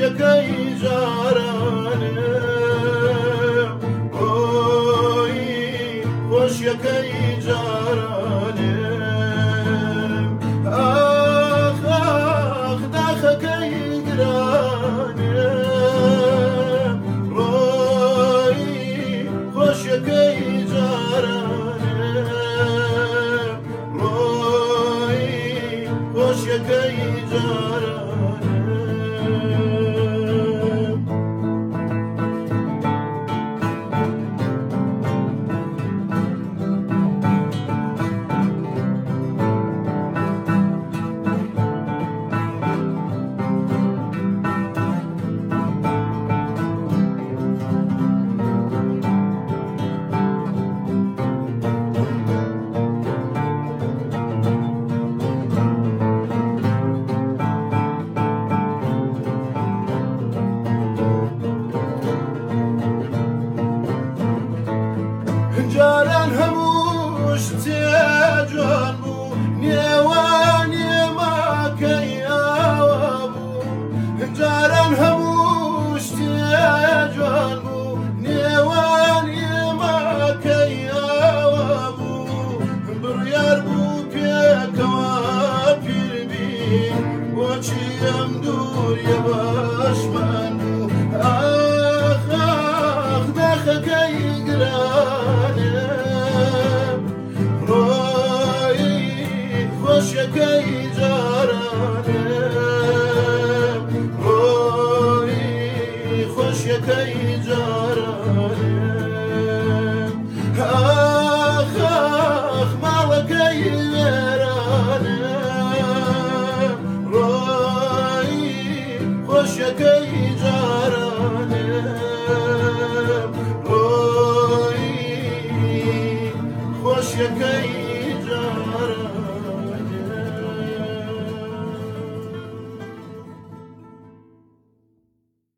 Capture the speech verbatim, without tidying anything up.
خۆشیەکەی جارانم ئۆی خۆشیەکەی جارانم ئاخ ئاخ داخەکەی گرانم ڕۆی خۆشیەکەی جارانم ڕۆی خۆشیەکەی جارانم جاران هەمووش جوان بوو نێوانی ماکەی ئاوا بوو جاران هەمووش جوان بوو نێوانی ماکەی ئاوا بوو بڕیار بوو پێکەوە پیربی بۆچی ئەم دوو